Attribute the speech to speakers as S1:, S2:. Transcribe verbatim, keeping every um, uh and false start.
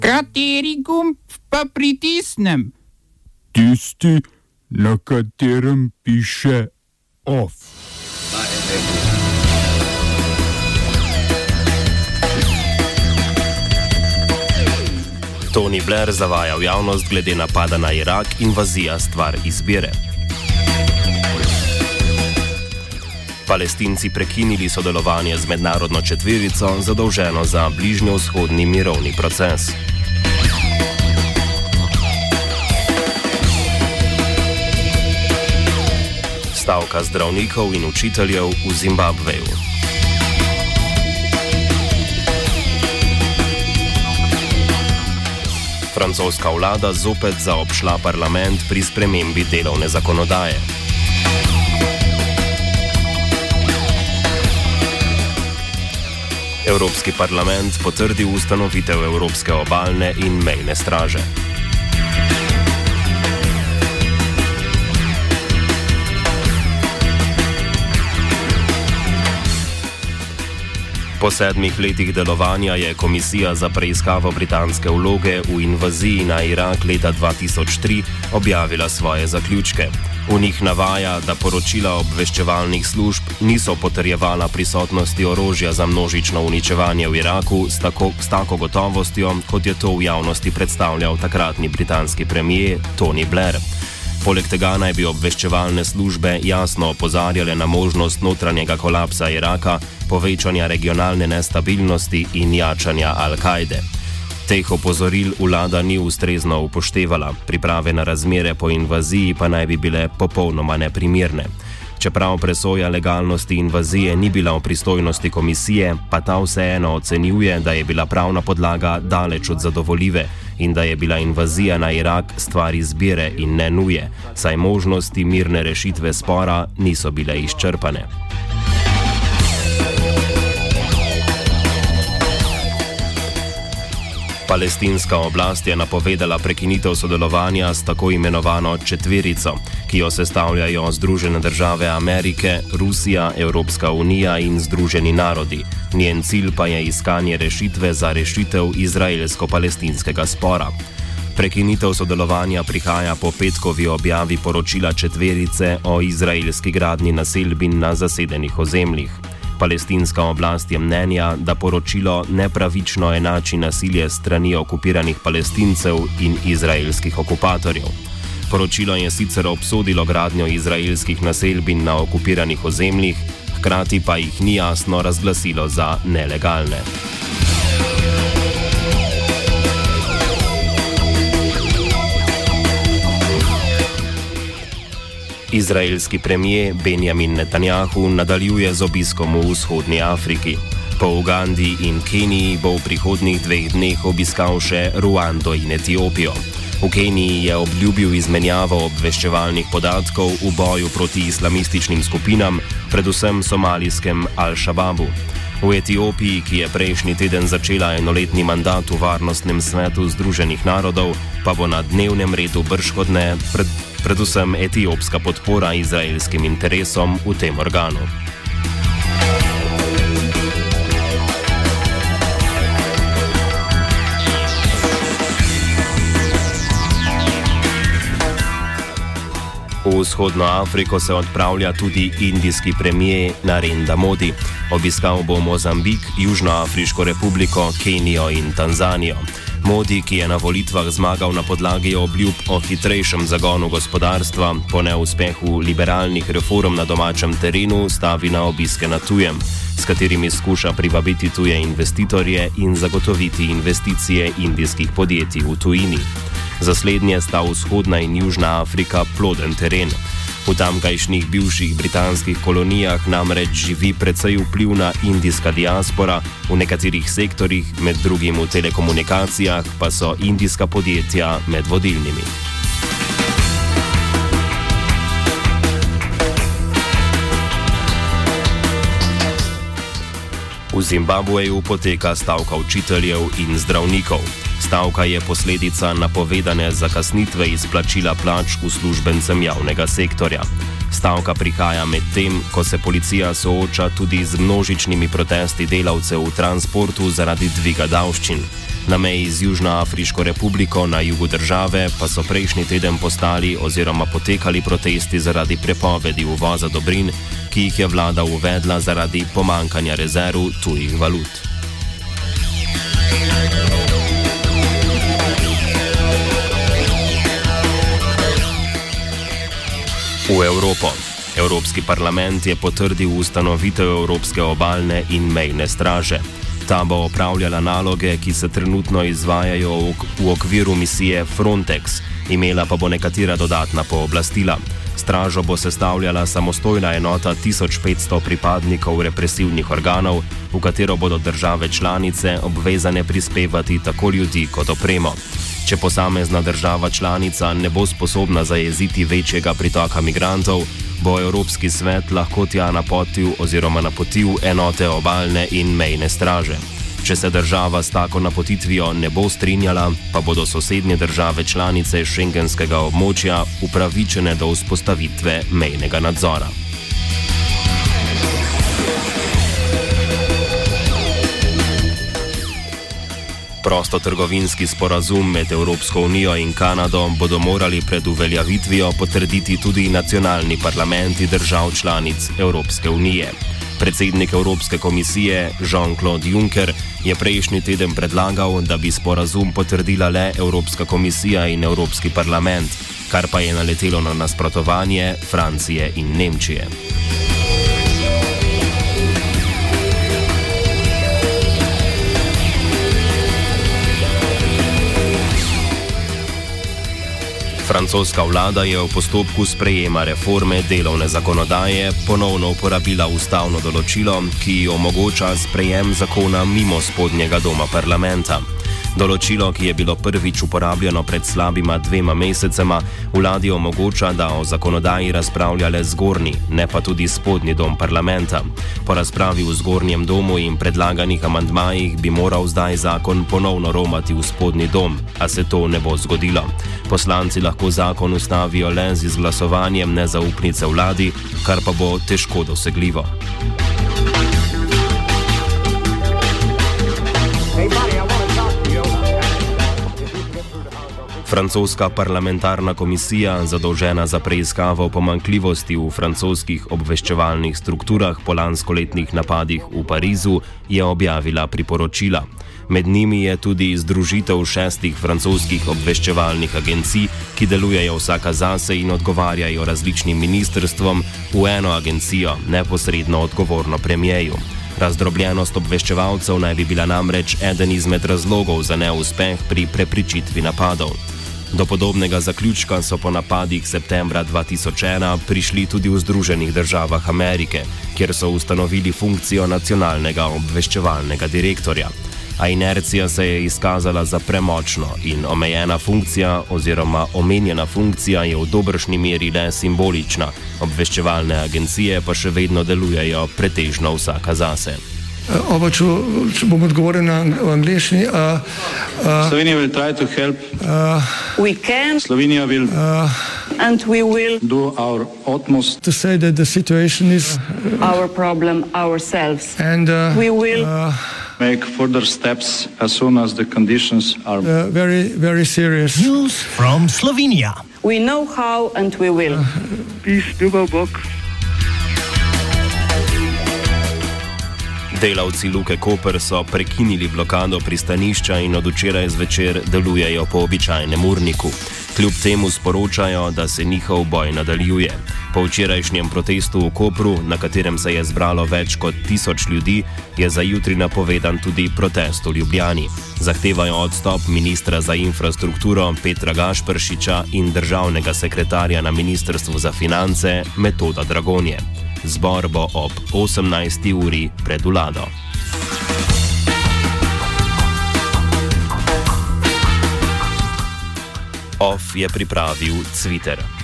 S1: Kateri gumb pa pritisnem?
S2: Tisti, na katerem piše OF.
S3: Tony Blair zavaja v javnost glede napada na Irak, invazija stvar izbire. Palestinci prekinili sodelovanje z mednarodno četverico, zadolženo za bližnjevzhodni mirovni proces. Stavka zdravnikov in učiteljev v Zimbabveju. Francoska vlada zopet zaobšla parlament pri spremembi delovne zakonodaje. Evropski parlament potrdil ustanovitev Evropske obalne in mejne straže. Po sedmih letih delovanja je Komisija za preiskavo britanske vloge v invaziji na Irak leta dva tisoč tri objavila svoje zaključke. V njih navaja, da poročila obveščevalnih služb niso potrjevala prisotnosti orožja za množično uničevanje v Iraku s tako, s tako gotovostjo, kot je to v javnosti predstavljal takratni britanski premier Tony Blair. Poleg tega naj bi obveščevalne službe jasno opozarjale na možnost notranjega kolapsa Iraka, povečanja regionalne nestabilnosti in jačanja Al-Kaide. Teh opozoril vlada ni ustrezno upoštevala, priprave na razmere po invaziji pa naj bi bile popolnoma neprimerne. Čeprav presoja legalnosti invazije ni bila v pristojnosti komisije, pa ta vseeno ocenjuje, da je bila pravna podlaga daleč od zadovoljive in da je bila invazija na Irak stvar izbire in ne nuje, saj možnosti mirne rešitve spora niso bile izčrpane. Palestinska oblast je napovedala prekinitev sodelovanja s tako imenovano četverico, ki jo sestavljajo Združene države Amerike, Rusija, Evropska unija in Združeni narodi. Njen cilj pa je iskanje rešitve za rešitev izraelsko-palestinskega spora. Prekinitev sodelovanja prihaja po petkovi objavi poročila četverice o izraelski gradnji naselbin na zasedenih ozemljih. Palestinska oblast je mnenja, da poročilo nepravično enači nasilje strani okupiranih Palestincev in izraelskih okupatorjev. Poročilo je sicer obsodilo gradnjo izraelskih naselbin na okupiranih ozemljih, hkrati pa jih ni jasno razglasilo za nelegalne. Izraelski premier Benjamin Netanjahu nadaljuje z obiskom v vzhodni Afriki. Po Ugandi in Keniji bo v prihodnjih dveh dneh obiskal še Ruando in Etiopijo. V Keniji je obljubil izmenjavo obveščevalnih podatkov v boju proti islamističnim skupinam, predvsem somalijskem Al-Shababu. V Etiopiji, ki je prejšnji teden začela enoletni mandat v Varnostnem svetu Združenih narodov, pa bo na dnevnem redu bržkodne pred predvsem etiopska podpora izraelskim interesom v tem organu. V vzhodno Afriko se odpravlja tudi indijski premier Narendra Modi. Obiskal bo Mozambik, Južnoafriško republiko, Kenijo in Tanzanijo. Modi, ki je na volitvah zmagal na podlagi obljub o hitrejšem zagonu gospodarstva, po neuspehu liberalnih reform na domačem terenu stavi na obiske na tujem, s katerimi skuša privabiti tuje investitorje in zagotoviti investicije indijskih podjetij v tujini. Za slednje sta vzhodna in južna Afrika ploden teren. V tamkajšnjih bivših britanskih kolonijah namreč živi precej vplivna indijska diaspora, v nekaterih sektorjih, med drugim v telekomunikacijah, pa so indijska podjetja med vodilnimi. V Zimbabveju poteka stavka učiteljev in zdravnikov. Stavka je posledica napovedane zakasnitve izplačila plač uslužbencem javnega sektorja. Stavka prihaja med tem, ko se policija sooča tudi z množičnimi protesti delavcev v transportu zaradi dviga davščin. Na meji z Južnoafriško republiko na jugu države pa so prejšnji teden postali oziroma potekali protesti zaradi prepovedi uvoza dobrin, ki jih je vlada uvedla zaradi pomankanja rezerv tujih valut. V Evropo. Evropski parlament je potrdil ustanovitev Evropske obalne in mejne straže. Ta bo opravljala naloge, ki se trenutno izvajajo v okviru misije Frontex, imela pa bo nekatera dodatna pooblastila. Stražo bo sestavljala samostojna enota tisoč petsto pripadnikov represivnih organov, v katero bodo države članice obvezane prispevati tako ljudi kot opremo. Če posamezna država članica ne bo sposobna zajeziti večjega pritoka migrantov, bo Evropski svet lahko tja napotil oziroma napotil enote obalne in mejne straže. Če se država s tako napotitvijo ne bo strinjala, pa bodo sosednje države članice šengenskega območja upravičene do vzpostavitve mejnega nadzora. Prostotrgovinski sporazum med Evropsko unijo in Kanado bodo morali pred uveljavitvijo potrditi tudi nacionalni parlamenti držav članic Evropske unije. Predsednik Evropske komisije Jean-Claude Juncker je prejšnji teden predlagal, da bi sporazum potrdila le Evropska komisija in Evropski parlament, kar pa je naletelo na nasprotovanje Francije in Nemčije. Francoska vlada je v postopku sprejema reforme delovne zakonodaje ponovno uporabila ustavno določilo, ki omogoča sprejem zakona mimo spodnjega doma parlamenta. Določilo, ki je bilo prvič uporabljeno pred slabima dvema mesecema, vladi omogoča, da o zakonodaji razpravlja le zgornji, ne pa tudi spodnji dom parlamenta. Po razpravi v zgornjem domu in predlaganih amandmajih bi moral zdaj zakon ponovno romati v spodnji dom, a se to ne bo zgodilo. Poslanci lahko zakon ustavijo le z izglasovanjem nezaupnice vladi, kar pa bo težko dosegljivo. Francoska parlamentarna komisija, zadolžena za preiskavo pomanjkljivosti v francoskih obveščevalnih strukturah po lanskoletnih napadih v Parizu, je objavila priporočila. Med njimi je tudi združitev šestih francoskih obveščevalnih agencij, ki delujejo vsaka zase in odgovarjajo različnim ministrstvom v eno agencijo, neposredno odgovorno premijeju. Razdrobljenost obveščevalcev naj bi bila namreč eden izmed razlogov za neuspeh pri prepričitvi napadov. Do podobnega zaključka so po napadih septembra dva tisoč ena prišli tudi v Združenih državah Amerike, kjer so ustanovili funkcijo nacionalnega obveščevalnega direktorja. A inercija se je izkazala za premočno in omejena funkcija oziroma omenjena funkcija je v dobršni meri le simbolična, obveščevalne agencije pa še vedno delujejo pretežno vsaka zase.
S4: Oba, če, če bom odgovoril na angliški. Uh, uh,
S5: Slovenija will try to help.
S4: Uh,
S6: we can.
S5: Slovenija will.
S6: Uh, and we will.
S5: Do our utmost.
S4: To say that the situation is.
S6: Uh, our problem ourselves.
S4: And uh,
S6: we will.
S4: Uh,
S5: make further steps as soon as the conditions are.
S4: Uh, very, very serious.
S7: News from Slovenia.
S6: We know how and we will. Uh,
S4: peace, Dubai book.
S3: Delavci Luke Koper so prekinili blokado pristanišča in od včeraj zvečer delujejo po običajnem urniku. Kljub temu sporočajo, da se njihov boj nadaljuje. Po včerajšnjem protestu v Kopru, na katerem se je zbralo več kot tisoč ljudi, je za jutri napovedan tudi protest v Ljubljani. Zahtevajo odstop ministra za infrastrukturo Petra Gašperšiča in državnega sekretarja na Ministrstvu za finance Metoda Dragonje. Zbor bo ob osemnajsti uri pred vlado. Off je pripravil Cviter.